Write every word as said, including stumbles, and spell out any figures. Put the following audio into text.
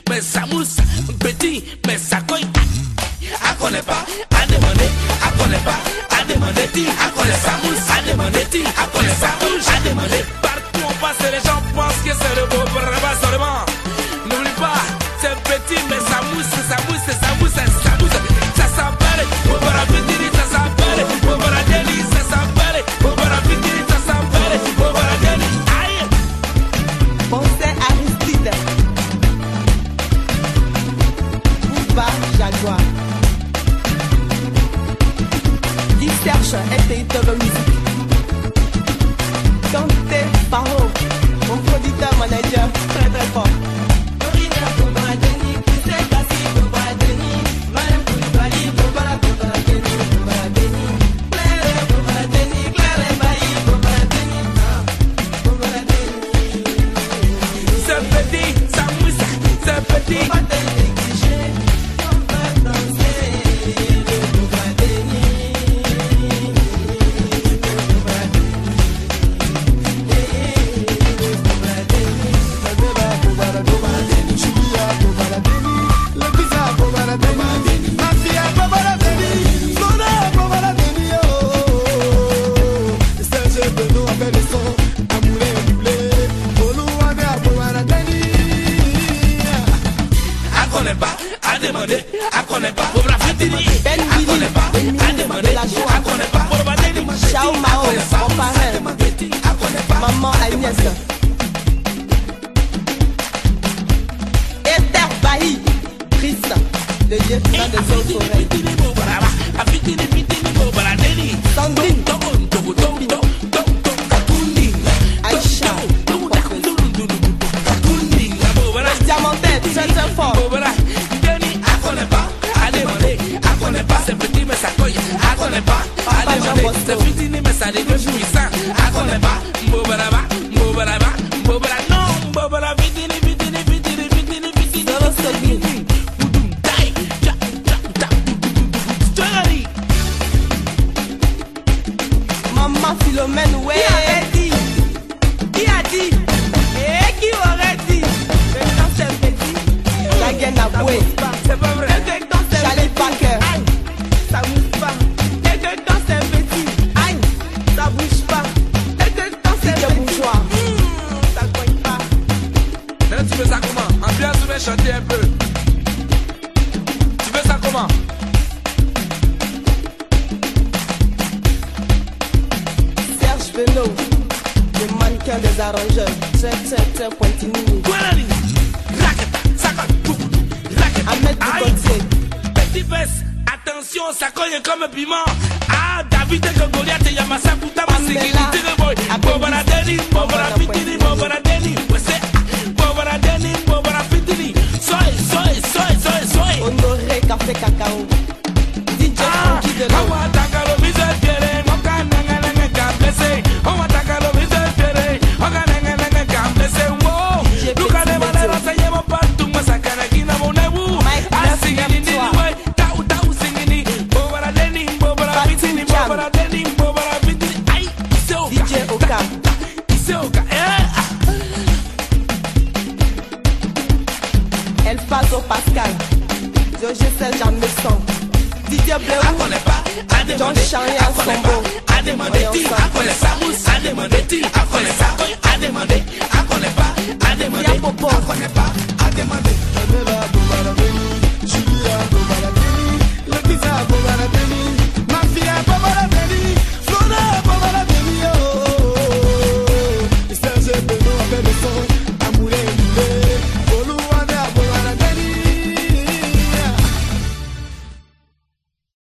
mais ça mousse. Petit, mais ça cogne. À connaît pas, à demander, à connaît pas, à demander, à connaît ça mousse, à demander, à connaît ça mousse, à demander. Partout on passe, les gens pensent que c'est le beau rabat seulement. N'oublie pas, c'est petit, mais ça mousse, ça mousse, ça mousse, ça mousse. Ça s'appelle, Bobara Pitini, ça s'appelle, Bobara Deli, ça s'appelle, Bobara Pitini, ça s'appelle, Bobara Deli. Aïe! Pensez Aristide. Bouba Jaguar. Dis Serge, éditeur de musique. Kanté Paro, mon producteur manager, très très fort. À demander, à connaît pas, pour la fitini, à connaît pas, à demander, à connaît pas, pour la fitini, Ciao Mao, mon parrain, maman Agnès, Esther Bahi, Christ, le Dieu des autres oreilles, Sandrine, Aïcha, Diamantet, très très fort. C'est petit mais ça cogne, à connaît pas, à demander, c'est fitini mais ça dégueule jouissant, à connaît pas, Mbobaraba, Mbobaraba, Mbobara, non, Mbobara, fitini, fitini, fitini, fitini, fitini, Solo Sogui, Boudou, Taï, Ja, Ja, Ja, Story. Maman Philomène, ouais. Qui aurait dit? Qui a dit? Et qui aurait dit? Maintenant c'est petit. La gaine à bouer. C'est pas vrai. Charlie Parker. Ça bouge pas. Et que quand c'est petit, aïe, ça bouge pas. Et que quand c'est petit, bourgeois, mmh, ça cogne pas. Maintenant tu fais ça comment? Ambiance, tu veux chanter un peu. Tu fais ça comment? Serge Beno, le mannequin des arrangeurs, très très très pointilleux. Guarani, raqueta, sacote, raqueta, Ahmed Ducotier. Petit baisse. Attention, ça cogne comme un piment. Ah, David et Goliath et Yamasa Puta Masiki, Tire Boy. Bobara Deni, Bobara Pitini, Bobara Deni. Bobara Deni, Bobara Pitini. Soy, soy, soy, soy, soy. Honoré Café Cacao. D J Frankie de l'eau. On va attaquer le misère, on va n'engager qu'à blesser. On va attaquer le misère, on va n'engager qu'à blesser. Wow, nous connaissons les renseignements partout, mais ça canne qui n'a mon ébou. Ah, c'est gagné, ouais. D J Oka, El Paso Pascal, Georges Serge Amesson, Didier Bleu, John Charian Sombo, à demander, à connaître ça mousse, à demander, à connaître ça, à demander, à connaître pas, à demander, à connaître pas.